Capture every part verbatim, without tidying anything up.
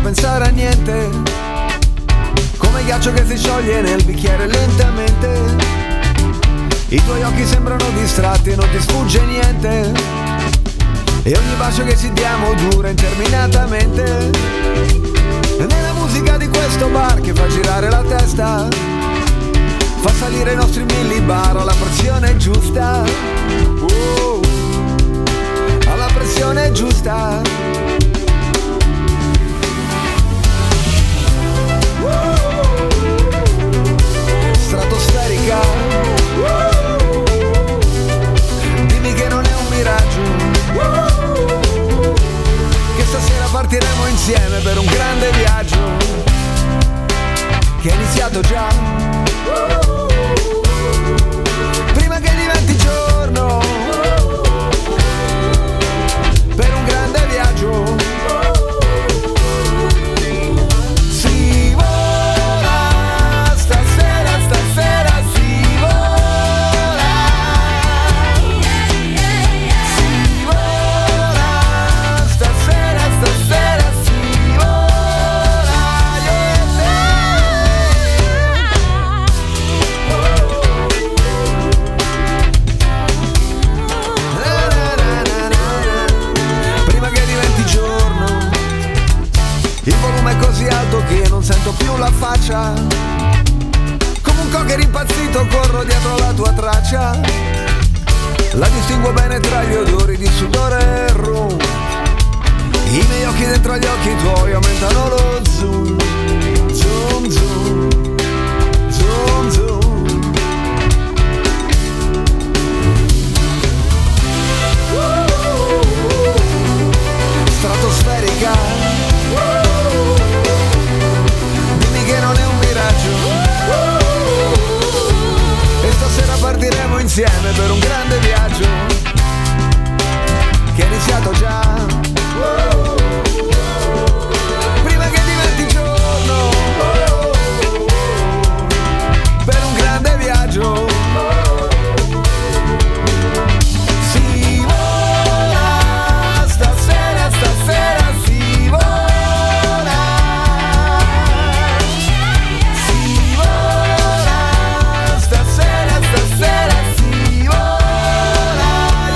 pensare a niente, come ghiaccio che si scioglie nel bicchiere lentamente. I tuoi occhi sembrano distratti e non ti sfugge niente, e ogni bacio che ci diamo dura interminatamente. E nella musica di questo bar che fa girare la testa, fa salire i nostri millibar alla pressione giusta. Oh, alla pressione giusta. Stratosferica. Dimmi che non è un miraggio, che stasera partiremo insieme per un grande viaggio che è iniziato già, prima che diventi giorno, per un grande viaggio. Si vola stasera, stasera si vola, si vola stasera, stasera si vola, prima che diventi giorno. Il volume è così alto che non sento più la faccia, come un cocker impazzito corro dietro la tua traccia. La distingo bene tra gli odori di sudore e rum, i miei occhi dentro gli occhi tuoi aumentano lo zoom. Zoom, zoom, zoom, zoom. Stratosferica. Dimmi che non è un miraggio, e stasera partiremo insieme per un grande viaggio che è iniziato già, prima che diventi giorno, per un grande viaggio. Si vola stasera, stasera si vola, si vola stasera, stasera si vola,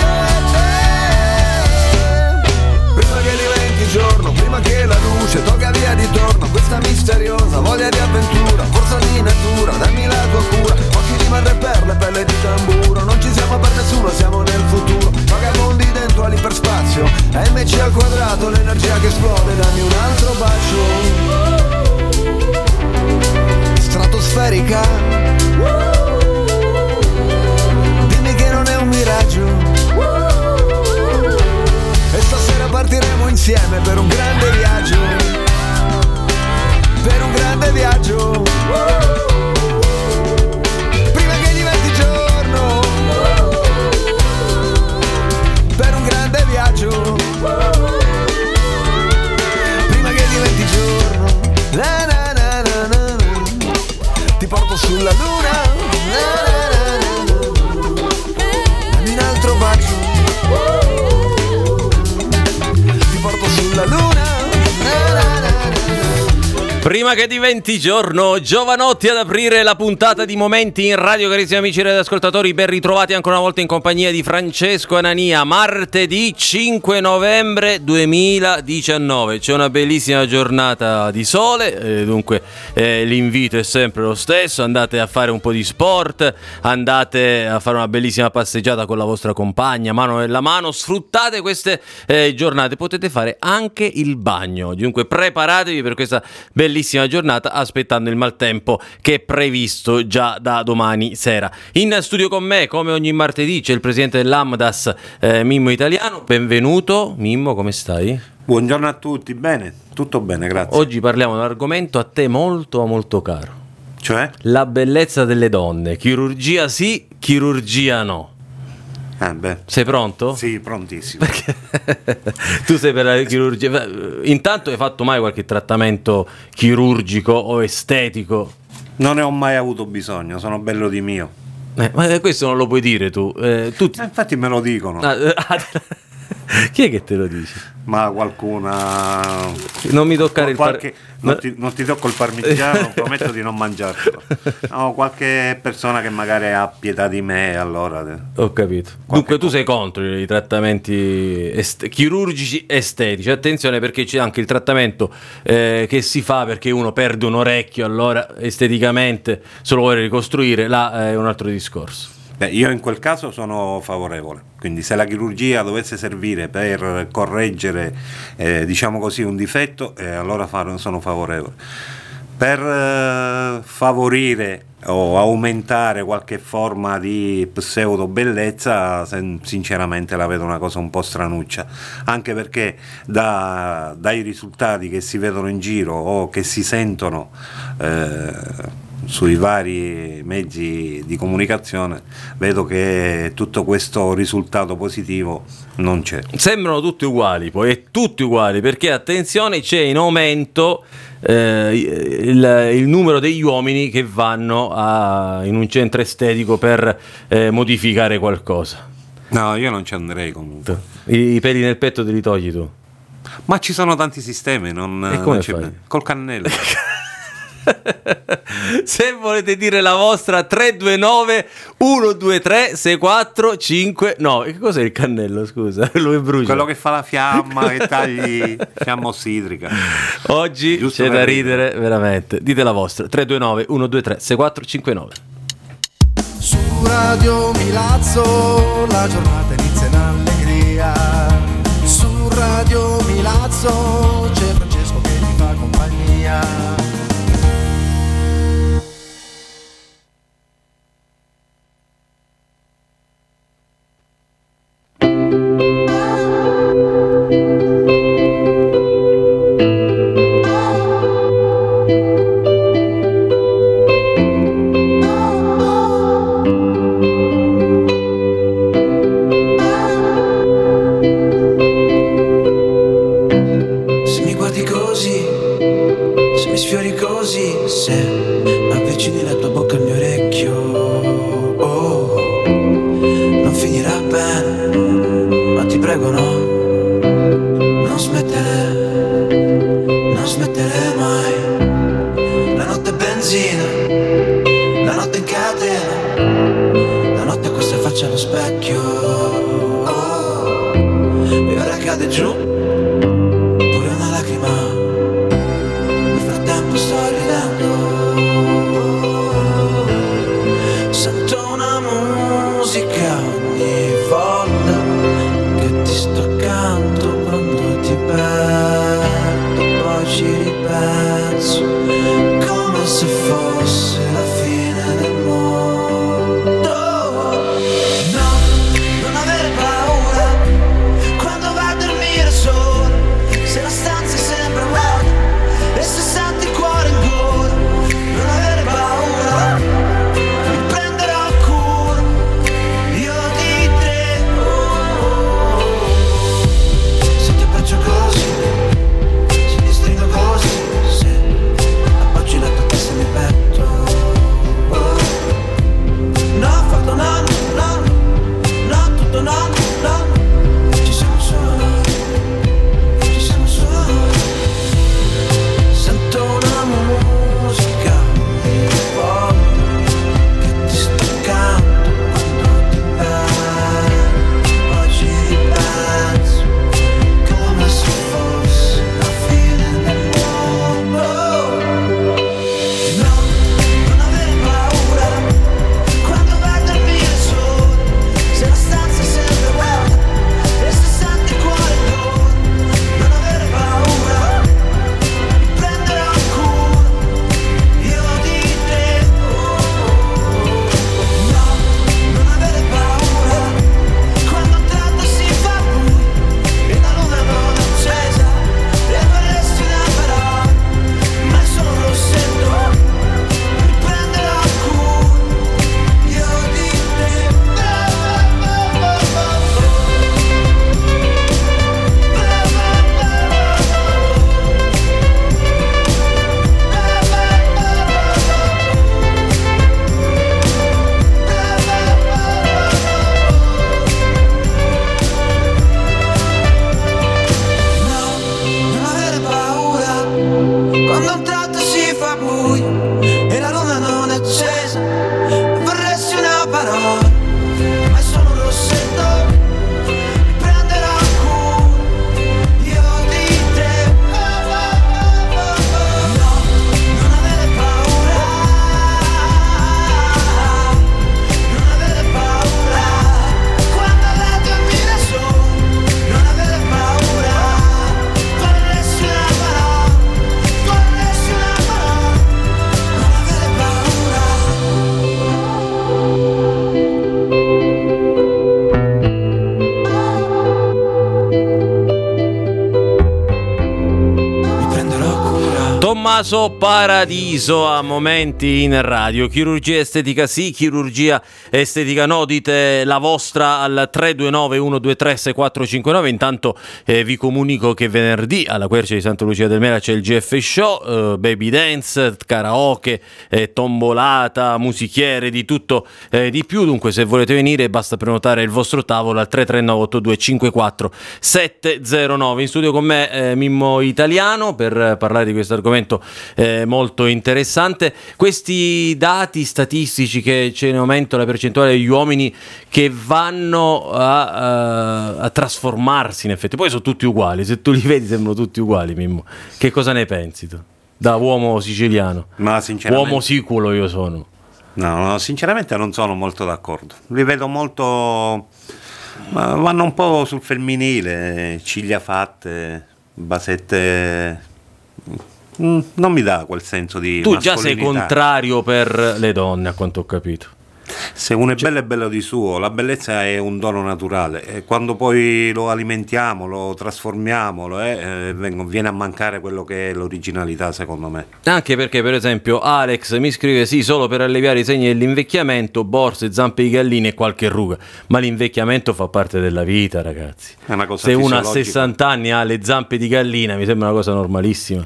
yeah. Prima che diventi giorno, prima che la luce tolga via di torno questa misteriosa voglia di avventura, forza di natura, dammi la tua cura, occhi di madreperla, pelle di tamburo, non ci siamo per nessuno, siamo nel futuro, vagabondi dentro all'iperspazio, M C al quadrato, l'energia che esplode, dammi un altro bacio. Stratosferica. Dimmi che non è un miraggio, e stasera partiremo insieme per un grande viaggio, per un grande viaggio, prima che diventi giorno, per un grande viaggio, prima che diventi giorno. Na na na na na, ti porto sulla luna, na na na na, dammi un altro bacio, ti porto sulla luna, na na na na. Prima che diventi giorno, Giovanotti ad aprire la puntata di Momenti in Radio. Carissimi amici radioascoltatori, ben ritrovati ancora una volta in compagnia di Francesco Anania. Martedì cinque novembre duemiladiciannove, c'è una bellissima giornata di sole, eh, dunque eh, l'invito è sempre lo stesso: andate a fare un po' di sport, andate a fare una bellissima passeggiata con la vostra compagna, mano nella mano, sfruttate queste eh, giornate, potete fare anche il bagno, dunque preparatevi per questa bellissima bellissima giornata, aspettando il maltempo che è previsto già da domani sera. In studio con me, come ogni martedì, c'è il presidente dell'Amdas, eh, Mimmo Italiano. Benvenuto Mimmo, come stai? Buongiorno a tutti, bene, tutto bene, grazie. Oggi parliamo di un argomento a te molto molto caro, cioè? La bellezza delle donne. Chirurgia sì, chirurgia no. Eh beh. Sei pronto? Sì, prontissimo. Perché tu sei per la chirurgia. Intanto hai fatto mai qualche trattamento chirurgico o estetico? Non ne ho mai avuto bisogno, sono bello di mio. Eh, ma questo non lo puoi dire tu. Eh, tu ti... eh, infatti me lo dicono. Ah, Chi è che te lo dice? Ma qualcuna... Non mi toccare qualche... il par... non, ti, non ti tocco il parmigiano, prometto di non mangiartelo. No, qualche persona che magari ha pietà di me, allora... Ho capito. Dunque tu sei contro i trattamenti est- chirurgici estetici. Attenzione, perché c'è anche il trattamento eh, che si fa perché uno perde un orecchio, allora esteticamente se lo vuole ricostruire, là è un altro discorso. Beh, io in quel caso sono favorevole, quindi se la chirurgia dovesse servire per correggere eh, diciamo così un difetto, eh, allora far, sono favorevole. Per eh, favorire o aumentare qualche forma di pseudo bellezza, sinceramente la vedo una cosa un po' stranuccia, anche perché da, dai risultati che si vedono in giro o che si sentono eh, sui vari mezzi di comunicazione, vedo che tutto questo risultato positivo non c'è. Sembrano tutti uguali, poi è tutti uguali, perché attenzione, c'è in aumento eh, il, il numero degli uomini che vanno a, in un centro estetico per eh, modificare qualcosa. No, io non ci andrei comunque. I, i peli nel petto te li togli tu? Ma ci sono tanti sistemi, non, e come non fai? c'è, col cannello. Se volete dire la vostra, tre due nove uno due tre sei quattro cinque nove. Che cos'è il cannello, scusa? Quello che brucia, quello che fa la fiamma, che tagli fiamma ossidrica. Oggi Giusto c'è da ridere. ridere veramente. Dite la vostra, tre due nove uno due tre sei quattro cinque nove. Su Radio Milazzo la giornata inizia in allegria. Su Radio Milazzo c'è Francesco che ti fa compagnia. Appoggi la tua testa nel petto. Tommaso Paradiso a Momenti in Radio. Chirurgia estetica sì, chirurgia estetica no, dite la vostra al tre due nove uno due tre sei quattro cinque nove. Intanto eh, vi comunico che venerdì alla Quercia di Santa Lucia del Mela c'è il G F Show, eh, baby dance, karaoke, eh, tombolata, musichiere, di tutto eh, di più. Dunque se volete venire basta prenotare il vostro tavolo al tre tre nove otto due cinque quattro sette zero nove. In studio con me eh, Mimmo Italiano per parlare di questo argomento eh, molto interessante. Questi dati statistici che c'è in aumento la percentuale degli uomini che vanno a, a, a trasformarsi, in effetti poi sono tutti uguali, se tu li vedi sembrano tutti uguali. Mimmo, che cosa ne pensi tu da uomo siciliano? Ma sinceramente uomo siculo io sono. No, no, sinceramente non sono molto d'accordo, li vedo molto, ma vanno un po' sul femminile, ciglia fatte, basette. Non mi dà quel senso di tu già sei mascolinità. Contrario per le donne, a quanto ho capito. Se uno è bello è bello di suo, la bellezza è un dono naturale e quando poi lo alimentiamo, lo trasformiamo, lo è, eh, viene a mancare quello che è l'originalità, secondo me. Anche perché, per esempio, Alex mi scrive sì, solo per alleviare i segni dell'invecchiamento, borse, zampe di gallina e qualche ruga, ma l'invecchiamento fa parte della vita, ragazzi. È una cosa se uno a fisiologica. sessanta anni ha le zampe di gallina mi sembra una cosa normalissima.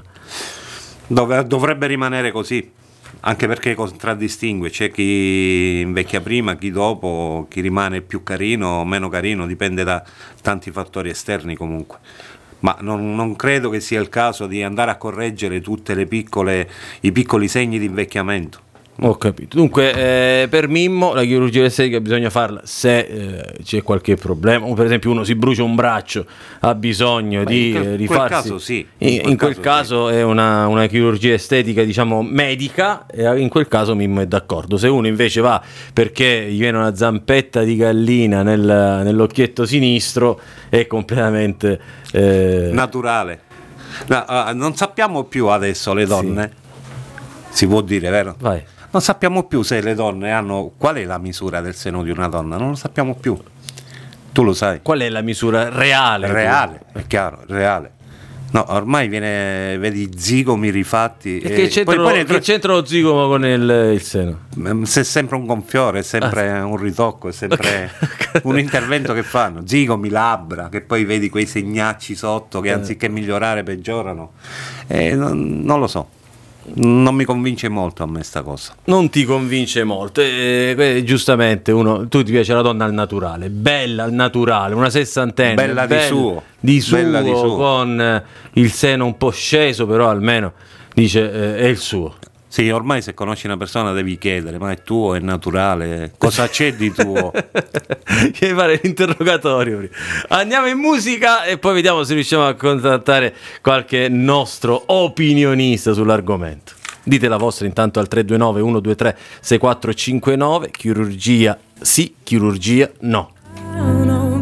Dov- dovrebbe rimanere così, anche perché contraddistingue, c'è chi invecchia prima, chi dopo, chi rimane più carino o meno carino, dipende da tanti fattori esterni comunque. Ma non, non credo che sia il caso di andare a correggere tutte le piccole, i piccoli segni di invecchiamento. Ho capito. Dunque, eh, per Mimmo la chirurgia estetica bisogna farla se eh, c'è qualche problema, o per esempio uno si brucia un braccio, ha bisogno Beh, di in quel, eh, rifarsi. quel caso sì. In, in quel, in quel caso, caso è una, una chirurgia estetica, diciamo, medica, e in quel caso Mimmo è d'accordo. Se uno invece va perché gli viene una zampetta di gallina nel, nell'occhietto sinistro, è completamente eh... naturale. No, uh, non sappiamo più adesso le donne, sì. Si può dire, vero? Vai. Non sappiamo più se le donne hanno, qual è la misura del seno di una donna, non lo sappiamo più. Tu lo sai. Qual è la misura reale? Reale, è chiaro, reale. No, ormai viene, vedi zigomi rifatti. E che c'entra, poi, poi lo, che c'entra lo zigomo con il, il seno? Se è sempre un gonfiore, è sempre ah. un ritocco, è sempre okay. Un intervento che fanno. Zigomi, labbra, che poi vedi quei segnacci sotto che anziché migliorare peggiorano. Eh, non, non lo so. Non mi convince molto a me sta cosa. Non ti convince molto, eh, giustamente uno, tu ti piace la donna al naturale, bella al naturale, una sessantenne, bella, bella di suo, di suo, bella di suo. Con eh, il seno un po' sceso, però almeno dice eh, è il suo. Sì, ormai se conosci una persona devi chiedere, ma è tuo, è naturale, cosa c'è di tuo? Devi fare l'interrogatorio. Andiamo in musica e poi vediamo se riusciamo a contattare qualche nostro opinionista sull'argomento. Dite la vostra intanto al tre due nove uno due tre sei quattro cinque nove. Chirurgia sì, chirurgia no. Piano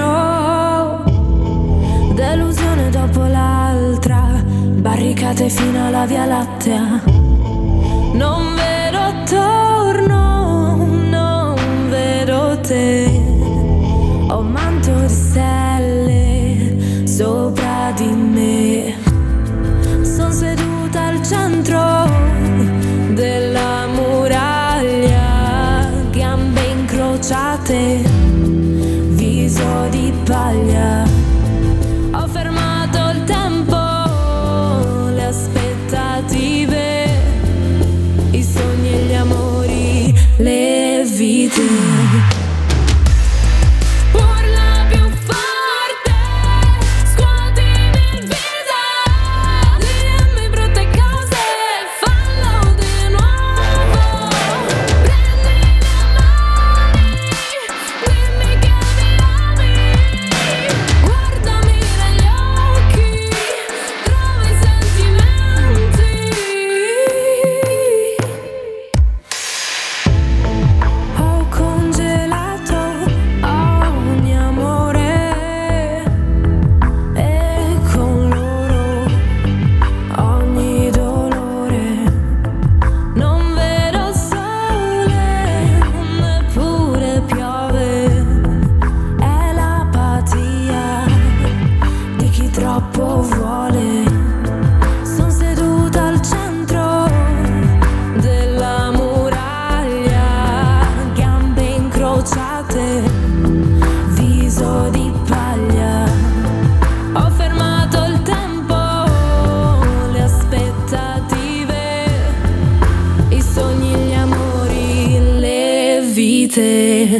piano, delusione dopo l'altra, barricate fino alla Via Lattea. Non vedo attorno, non vedo te. Ho un manto di stelle sopra di me. Sono seduta al centro della muraglia, gambe incrociate, viso di paglia. Ho fermato il tempo, le aspettative, i sogni e gli amori, le vite. Urla più forte. mente.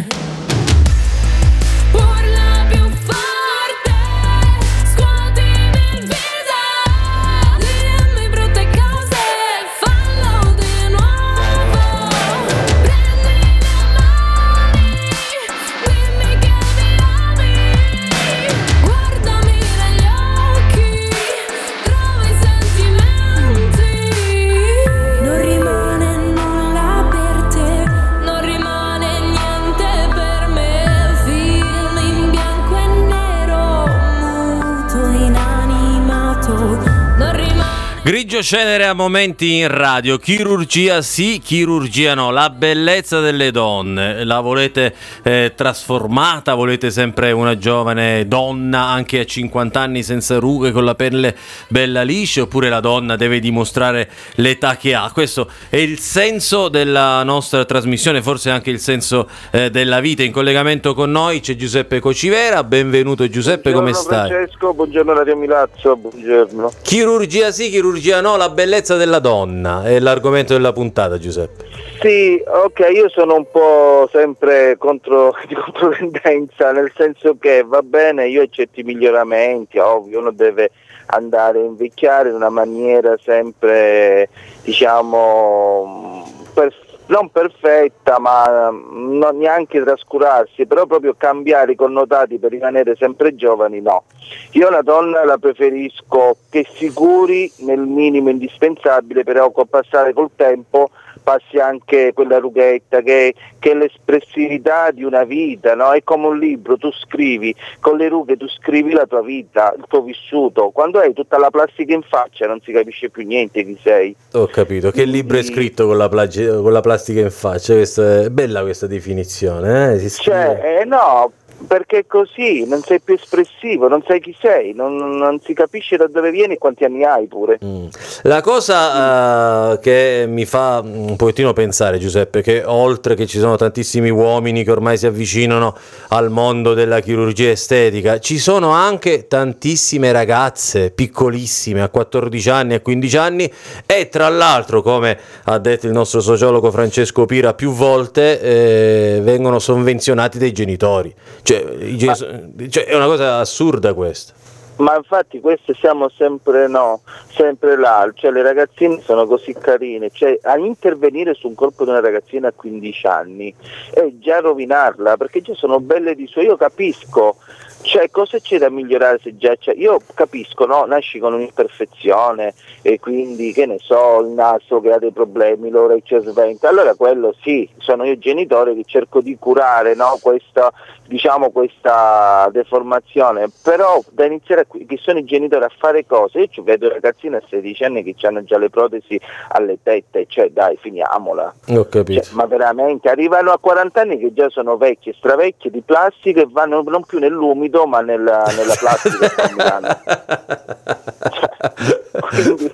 Grigio cenere a momenti in radio, chirurgia sì, chirurgia no, la bellezza delle donne, la volete eh, trasformata, volete sempre una giovane donna anche a cinquanta anni senza rughe, con la pelle bella liscia, oppure la donna deve dimostrare l'età che ha? Questo è il senso della nostra trasmissione, forse anche il senso eh, della vita. In collegamento con noi c'è Giuseppe Cocivera, benvenuto Giuseppe, buongiorno, come stai? Francesco, buongiorno Radio Milazzo, buongiorno. Chirurgia sì, chirurgia no, la bellezza della donna è l'argomento della puntata, Giuseppe. Sì, ok, io sono un po' sempre contro di controtendenza, nel senso che va bene, io ho certi miglioramenti, ovvio, uno deve andare a invecchiare in una maniera sempre, diciamo, perfetta, non perfetta, ma non neanche trascurarsi, però proprio cambiare i connotati per rimanere sempre giovani, no. Io la donna la preferisco che si curi nel minimo indispensabile, però col passare col tempo passi anche quella rughetta che, che è l'espressività di una vita, no? È come un libro, tu scrivi, con le rughe tu scrivi la tua vita, il tuo vissuto. Quando hai tutta la plastica in faccia non si capisce più niente chi sei. Ho capito, che libro è scritto con la, plagi- con la plastica in faccia? Questa è bella questa definizione, eh? Si cioè, eh, no, perché così non sei più espressivo, non sai chi sei, non, non si capisce da dove vieni e quanti anni hai pure. Mm. La cosa uh, che mi fa un pochettino pensare, Giuseppe, che oltre che ci sono tantissimi uomini che ormai si avvicinano al mondo della chirurgia estetica, ci sono anche tantissime ragazze piccolissime a quattordici anni, a quindici anni, e tra l'altro, come ha detto il nostro sociologo Francesco Pira più volte, eh, vengono sovvenzionati dai genitori. Cioè, Ma, cioè, è una cosa assurda questa. Ma infatti questo siamo sempre no, sempre là, cioè le ragazzine sono così carine, cioè a intervenire su un corpo di una ragazzina a quindici anni è già rovinarla, perché già sono belle di suo, io capisco. Cioè, cosa c'è da migliorare se già c'è? Io capisco, no? Nasci con un'imperfezione e quindi, che ne so, il naso che ha dei problemi, l'orecchio sventa. Allora quello sì, sono io genitore che cerco di curare, no? Questa, diciamo, questa deformazione. Però da iniziare a, che sono i genitori a fare cose, io ci vedo ragazzine a sedici anni che hanno già le protesi alle tette, cioè dai, finiamola. Ho capito. Cioè, ma veramente, arrivano a quaranta anni che già sono vecchie, stravecchie di plastica e vanno non più nell'umido ma nella, nella plastica camminano. Cioè, quindi,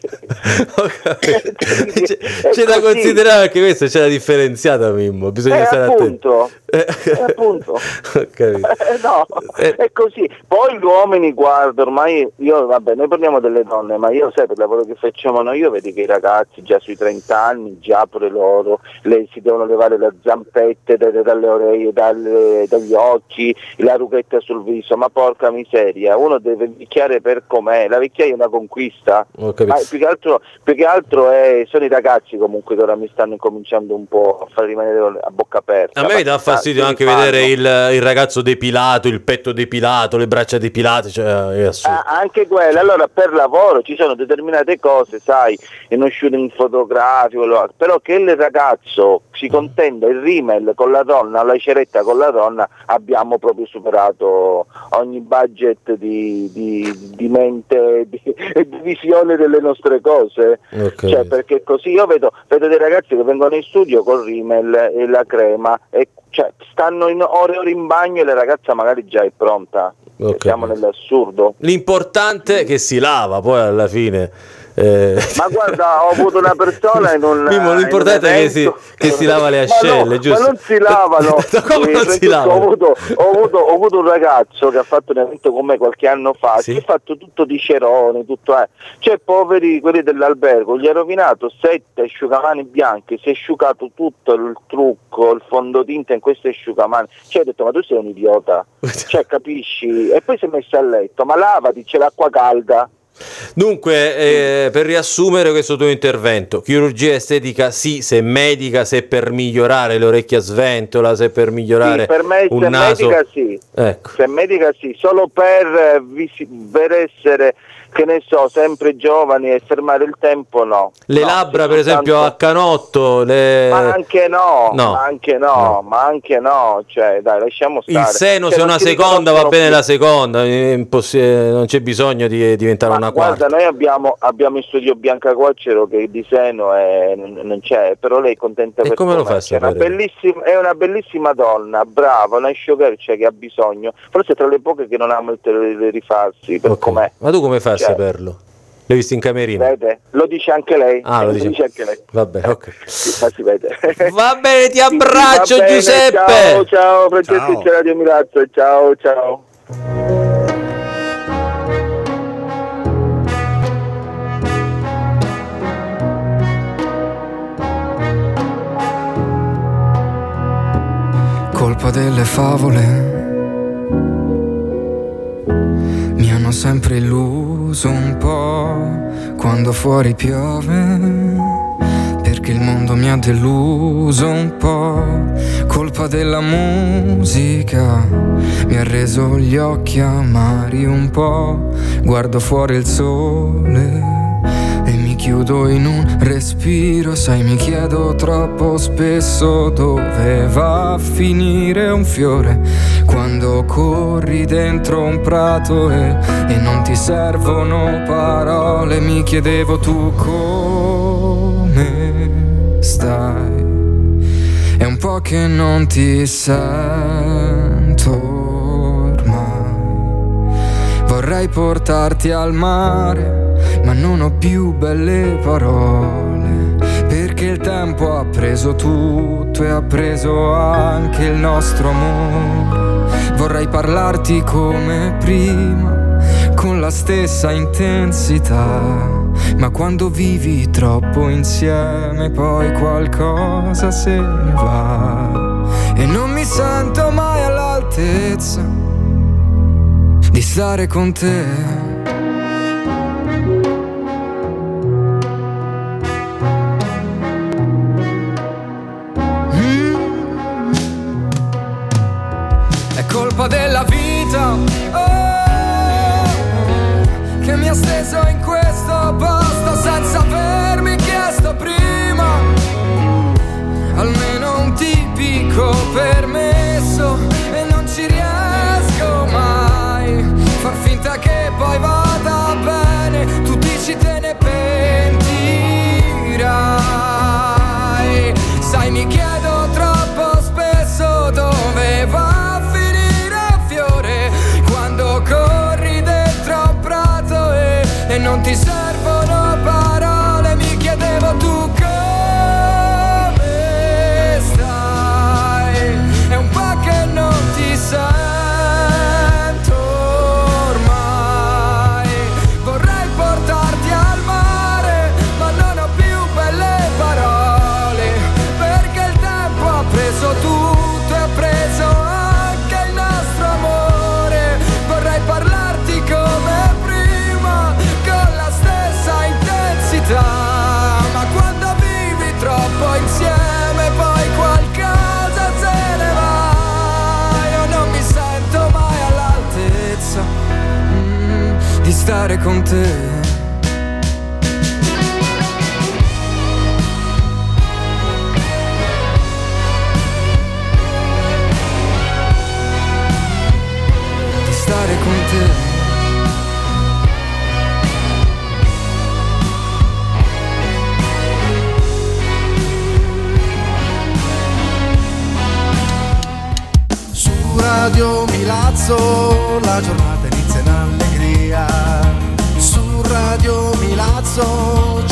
c'è, c'è da considerare che questa c'è la differenziata, Mimmo, bisogna eh, stare appunto, attenti. Eh, appunto. Okay. Eh, no, eh. è così. Poi gli uomini, guarda, ormai io, vabbè, noi parliamo delle donne, ma io sai, per il lavoro che facciamo noi, io vedo che i ragazzi già sui trenta anni, già pure loro, le, si devono levare le zampette dalle, dalle orecchie, dalle, dagli occhi, la rughetta sul viso. Ma porca miseria, uno deve vecchiare per com'è, la vecchiaia è una conquista. Ma più che altro, più che altro è, sono i ragazzi comunque che ora mi stanno incominciando un po' a far rimanere a bocca aperta. A me mi dà fastidio anche fanno. vedere il, il ragazzo depilato, il petto depilato, le braccia depilate, cioè è assurdo. Ah, anche quello, allora per lavoro ci sono determinate cose, sai, in uno shooting fotografico, però che il ragazzo si contenda il rimel con la donna, la ceretta con la donna, abbiamo proprio superato ogni budget di, di, di mente, di, di visione delle nostre cose. Okay. Cioè, perché così io vedo, vedo dei ragazzi che vengono in studio col rimel e la crema e cioè, stanno in ore e ore in bagno e la ragazza magari già è pronta. Okay. Siamo nell'assurdo. L'importante è che si lava, poi alla fine Eh... Ma guarda, ho avuto una persona in un Mimo, l'importante è che si, che si lava le ascelle, ma no, giusto? Ma non si lavano. Come non si lavano? Ho avuto, ho, avuto, ho avuto un ragazzo che ha fatto un evento con me qualche anno fa, sì? che ha fatto tutto di cerone, tutto, eh. Cioè poveri quelli dell'albergo, gli ha rovinato sette asciugamani bianchi, si è asciugato tutto il trucco, il fondotinta in questi asciugamani. Cioè ho detto, ma tu sei un idiota, cioè capisci? E poi si è messo a letto, ma lavati, c'è l'acqua calda. Dunque, eh, per riassumere questo tuo intervento, chirurgia estetica sì, se medica, se per migliorare l'orecchia sventola, se per migliorare sì, per me, un se naso... medica sì, ecco. Se medica sì, solo per, per essere, che ne so, sempre giovani e fermare il tempo no. Le no, labbra per soltanto... esempio a canotto, le... ma anche no, no. ma anche no, no, ma anche no, cioè dai, lasciamo stare. Il seno, cioè, se una seconda va bene più. La seconda, imposs- non c'è bisogno di diventare ma una guarda, quarta. Noi abbiamo, abbiamo in studio Bianca Quaccero che di seno è, non c'è, però lei è contenta e per come lo fa a è una, sapere? bellissima, è una bellissima donna, brava, una showgirl che ha bisogno, forse tra le poche che non ama il rifarsi, per Okay. com'è. Ma tu come fai cioè, a saperlo? L'hai visto in camerino? Vede? Lo dice anche lei. Ah, lo dice, lo dice anche lei. Vabbè, ok. Sì, ma si vede. Va bene, ti abbraccio, Va bene, Giuseppe. Ciao, ciao, Francesco Ciao. Radio Milazzo, ciao, ciao. Colpa delle favole mi hanno sempre illuso un po' quando fuori piove, perché il mondo mi ha deluso un po'. Colpa della musica mi ha reso gli occhi amari un po'. Guardo fuori il sole e mi chiudo in un respiro. Sai, mi chiedo troppo spesso dove va a finire un fiore quando corri dentro un prato e, e non ti servono parole. Mi chiedevo tu come stai. È un po' che non ti sento ormai. Vorrei portarti al mare, ma non ho più belle parole, perché il tempo ha preso tutto e ha preso anche il nostro amore. Vorrei parlarti come prima, con la stessa intensità, ma quando vivi troppo insieme poi qualcosa se ne va. E non mi sento mai all'altezza di stare con te. Colpa della vita, oh, che mi ha steso in questo posto senza avermi chiesto prima almeno un tipico permesso, e non ci riesco mai far finta che poi vada bene. Tu dici te ne pentirai. Sai, mi chiedo troppo spesso dove vai e non ti servono parole. Mi chiedevo tu come stai. È un po' che non ti sento ormai. Vorrei portarti al mare, ma non ho più belle parole, perché il tempo ha preso tutto e ha preso anche il nostro amore. Vorrei parlarti come ma quando vivi troppo insieme poi qualcosa se ne va. Io non mi sento mai all'altezza mm, di stare con te. Di stare con te. Radio Milazzo, la giornata inizia in allegria. Su Radio Milazzo passo